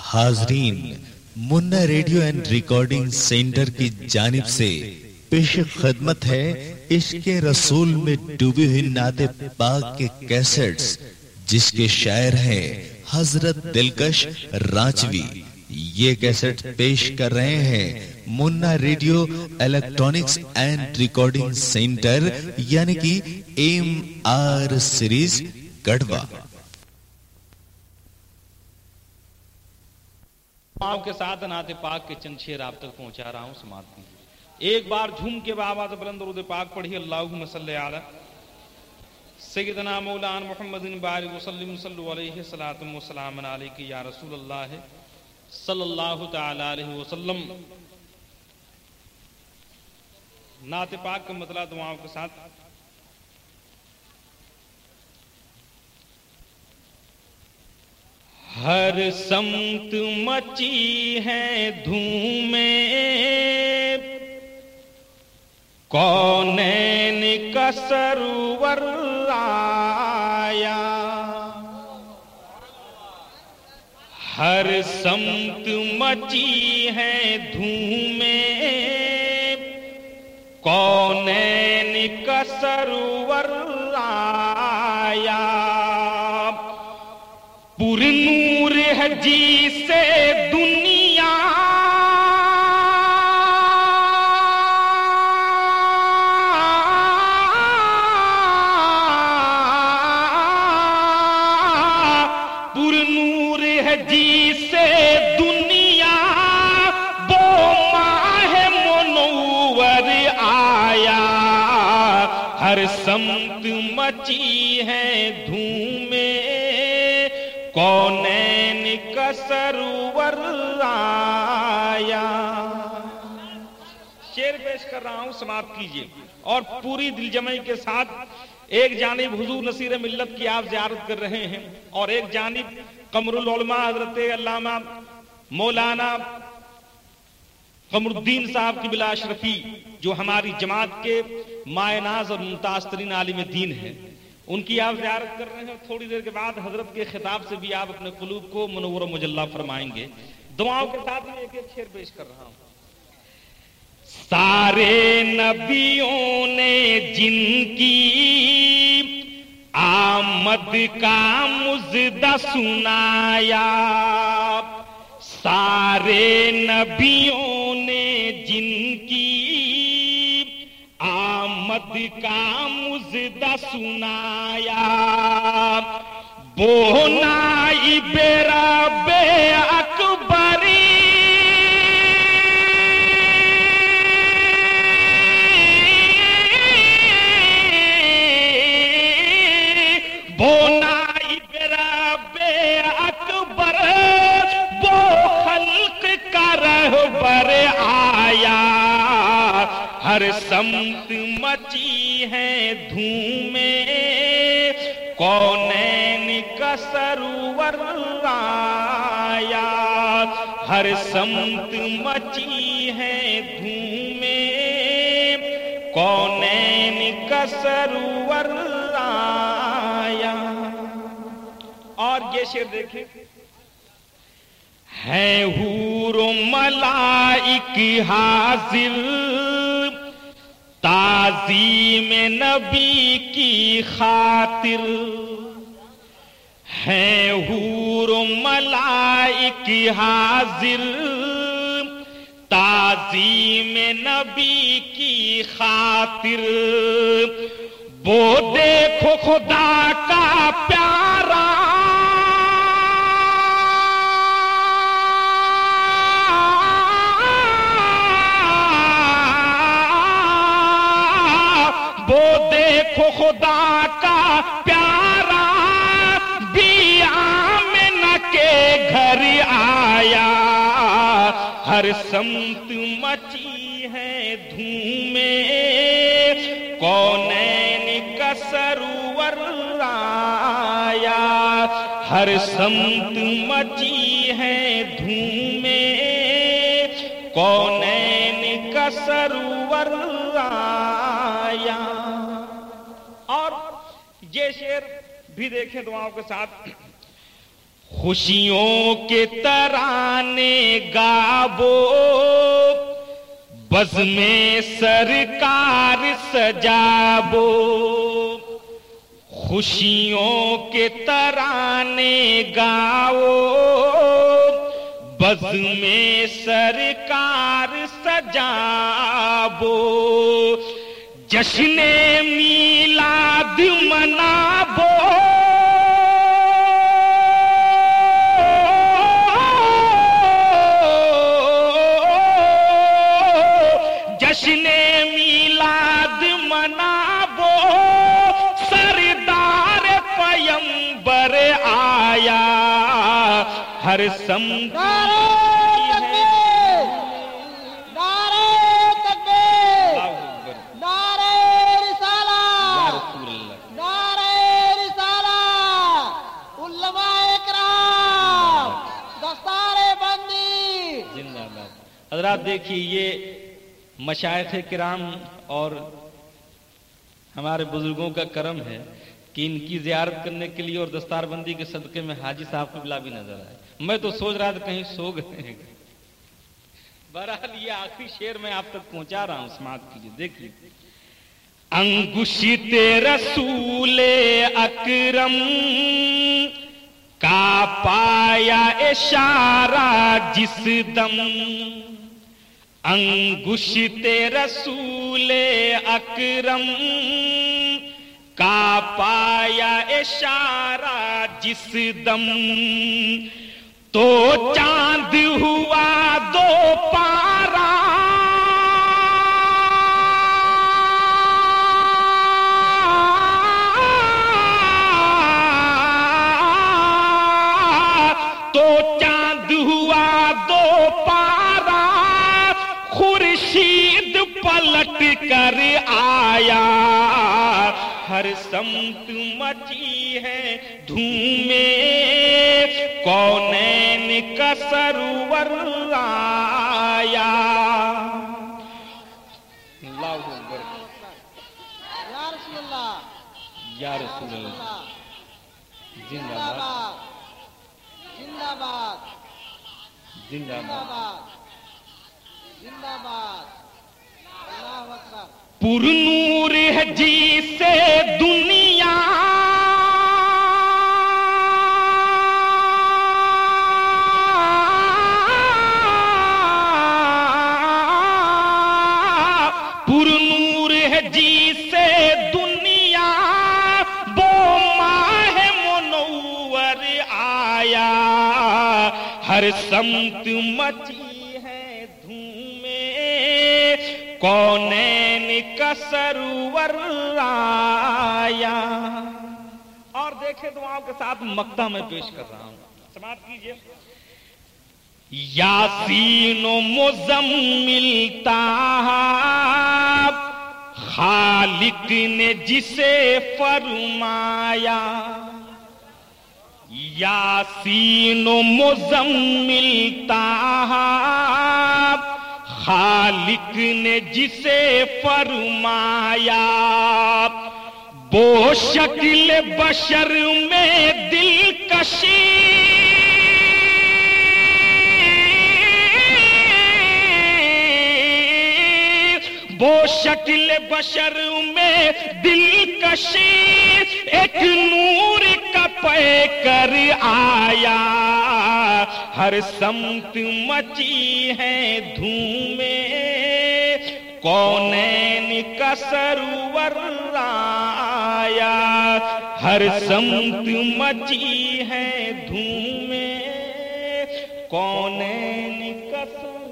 حاضرین، منا radio and recording centre کی جانب سے پیش خدمت ہے عشق رسول میں ڈوبی ہوئی نعت پاک کے کیسٹس، جس کے شاعر ہیں حضرت دلکش رانچوی۔ یہ کیسٹ پیش کر رہے ہیں Munna radio electronics and recording centre, یعنی کہ MR سیریز گڑھوا۔ آپ کے ساتھ نعت پاک کے چند شعر آپ تک پہنچا رہا ہوں، سماعت کیجیے۔ ایک بار جھوم کے بآواز بلند درود پاک پڑھی، اللہم صلی علی سیدنا مولانا محمد بارک وسلم، صلو علیہ صلاۃ و سلام علیک یا رسول اللہ صلی اللہ تعالی علیہ وسلم۔ نعت پاک کا مطلع دعاؤں کے ساتھ۔ ہر سمت مچی ہے دھومیں، کونین کا سرور آیا۔ ہر سمت مچی ہے دھومیں، کونین کا سرور آیا۔ پر نور ہے جی سے دنیا، پر نور ہے جی سے دنیا، وہ ماہ منور آیا۔ ہر سمت مچی ہے دھومیں، کونین کا سرور آیا۔ شعر پیش کر رہا ہوں، سماعت کیجیے اور پوری دل جمعی کے ساتھ۔ ایک جانب حضور نصیر ملت کی آپ زیارت کر رہے ہیں، اور ایک جانب قمر العلماء حضرت علامہ مولانا قمر الدین صاحب کی بلا اشرفی، جو ہماری جماعت کے مائے ناز اور ممتاز ترین عالم دین ہیں، ان کی آپ زیارت کر رہے ہیں۔ تھوڑی دیر کے بعد حضرت کے خطاب سے بھی آپ اپنے قلوب کو منور و مجلہ فرمائیں گے۔ دعاؤں کے ساتھ میں ایک ایک شعر پیش کر رہا ہوں۔ سارے نبیوں نے جن کی آمد کا مژدہ سنایا، سارے نبیوں نے جن کی آمد کا مژدہ سنایا، وہ نائب رب اکبری، وہ نائب رب اکبر، وہ خلق کا رہبر آیا۔ ہر سمت مچی ہے دھومیں، کونین کا سرور آیا۔ ہر سمت مچی ہے دھومیں، کونین کا سرور آیا۔ اور یہ شعر دیکھیں۔ ہے حور و ملائک حاضر، تعظیم نبی کی خاطر، ہے حور و ملائک حاضر، تعظیم نبی کی خاطر، وہ دیکھو خدا کا پیارا، وہ دیکھو خدا کا پیارا، بھی آمنہ کے گھر آیا۔ ہر سمت مچی ہے دھومیں، کونین کا سرور آیا۔ ہر سمت مچی ہے دھومیں، کونین کا سرور آیا۔ اور یہ شعر بھی دیکھیں دعاؤں کے ساتھ۔ خوشیوں کے ترانے گابو بزم سرکار سجابو خوشیوں کے ترانے گاؤ بزم سرکار سجابو جشن میلاد منابو جشن میلاد منابو سردار پیمبر آیا ہر سمت حضرات دیکھیے یہ مشائخ کرام اور ہمارے بزرگوں کا کرم ہے کہ ان کی زیارت کرنے کے لیے اور دستار بندی کے صدقے میں حاجی صاحب قبلہ بھی نظر آئے. میں تو سوچ رہا تھا کہیں سو گئے ہیں. بہرحال یہ آخری شعر میں آپ تک پہنچا رہا ہوں, سماعت کیجیے. دیکھیے انگشت رسول اکرم کا پایا اشارہ جس دم, انگشت رسول اکرم کا پایا اشارہ جس دم, تو چاند ہوا دو پارا تو چاند ہوا دو پارا خورشید پلٹ کر آیا ہر سمت مچی ہے دھومے کونین کا سرور آیا. اللہ اکبر یا رسول اللہ یا رسول اللہ. زندہ باد زندہ باد زندہ زندہ باد. باد زندہ باد. اللہ اکبر. پر نور ہے جی سے دنیا پر نور ہے جی سے دنیا وہ ماہ منور آیا ہر سمت مچی ہے دھومے کونین کا سرور آیا. اور دیکھیں تو آپ کے ساتھ مقطع میں پیش کر رہا ہوں, سماعت کیجیے. یاسین و مزمل تہا خالق نے جسے فرمایا, یاسین و مزمل تہا خالق نے جسے فرمایا, وہ شکل بشر میں دلکشی وہ شکل بشر میں دلکشی ایک نور کا پے کر آیا ہر سمت مچی ہے دھومے کونین کا سرور آیا ہر سمت مچی ہے دھومے کونین کا سرور